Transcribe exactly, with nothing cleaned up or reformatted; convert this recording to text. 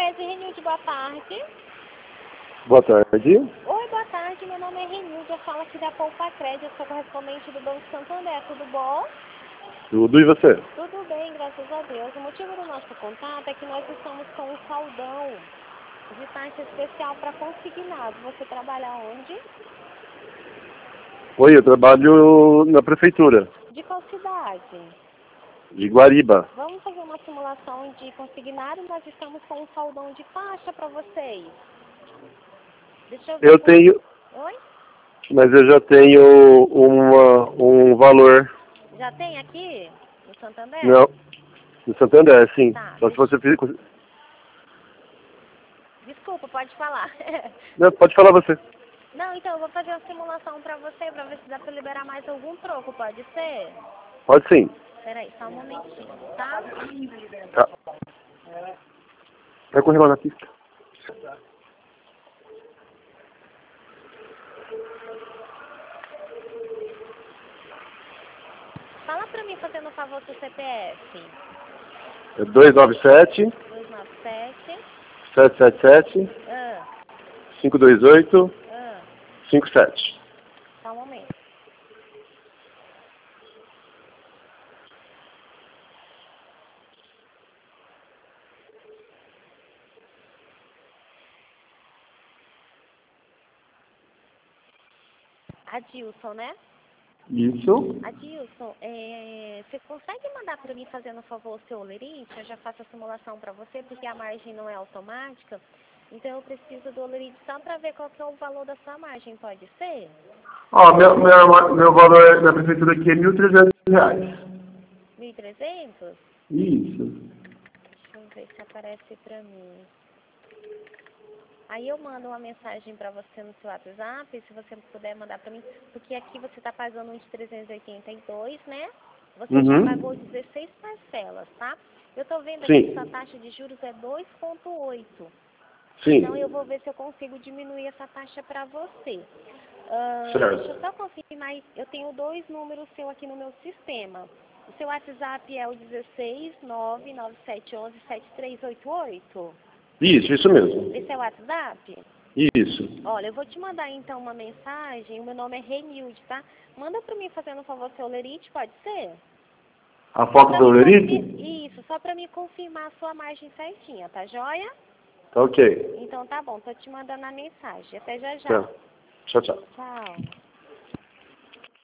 Cred Renilde, boa tarde. Boa tarde. Oi, boa tarde, meu nome é Renilde, eu falo aqui da Poupa Cred, eu sou correspondente do Banco Santander, tudo bom? Tudo, e você? Tudo bem, graças a Deus. O motivo do nosso contato é que nós estamos com um saldão de taxa especial para consignado. Você trabalha onde? Oi, eu trabalho na prefeitura De qual cidade? de Guariba. Vamos fazer uma simulação de consignado, nós estamos com um saldão de taxa para vocês. Deixa eu ver. Eu com- tenho, Oi? mas eu já tenho uma, um valor. Já tem aqui no Santander? Não, no Santander, sim. Tá, Só se deixa- você fizer. Desculpa, pode falar. Não, pode falar você. Não, então eu vou fazer uma simulação para você, para ver se dá para liberar mais algum troco, pode ser? Pode sim. Peraí, só um momentinho, tá? Tá. Vai correr lá na pista. Fala pra mim, fazendo um favor, seu C P F. É dois nove sete, dois nove sete. sete sete sete, Ah, cinco dois oito, ah, cinco sete. só um momento. Adilson, né? Isso. Adilson, é, você consegue mandar para mim, fazendo um favor, o seu olerite? Eu já faço a simulação para você, porque a margem não é automática. Então eu preciso do olerite só para ver qual que é o valor da sua margem, pode ser? Ó, meu, meu, meu valor na prefeitura aqui é mil e trezentos reais. mil e trezentos? Isso. Deixa eu ver se aparece para mim. Aí eu mando uma mensagem para você no seu WhatsApp, se você puder mandar para mim, porque aqui você está pagando um de trezentos e oitenta e dois, né? Você Uhum. já pagou dezesseis parcelas, tá? Eu estou vendo aqui Sim. que sua taxa de juros é dois vírgula oito. Sim. Então eu vou ver se eu consigo diminuir essa taxa para você. Ah, Certo. deixa eu só confirmar, eu tenho dois números seu aqui no meu sistema. O seu WhatsApp é o dezesseis nove nove sete um um sete três oito oito? Isso, isso mesmo. Esse é o WhatsApp? Isso. Olha, eu vou te mandar então uma mensagem, o meu nome é Renilde, tá? Manda pra mim, fazendo um favor, seu olerite, pode ser? A Só foto pra do me Lerite? confi- Isso, só pra me confirmar a sua margem certinha, tá joia? Tá ok. Então tá bom, tô te mandando a mensagem. Até já já. Tchau, tchau. tchau. Tchau.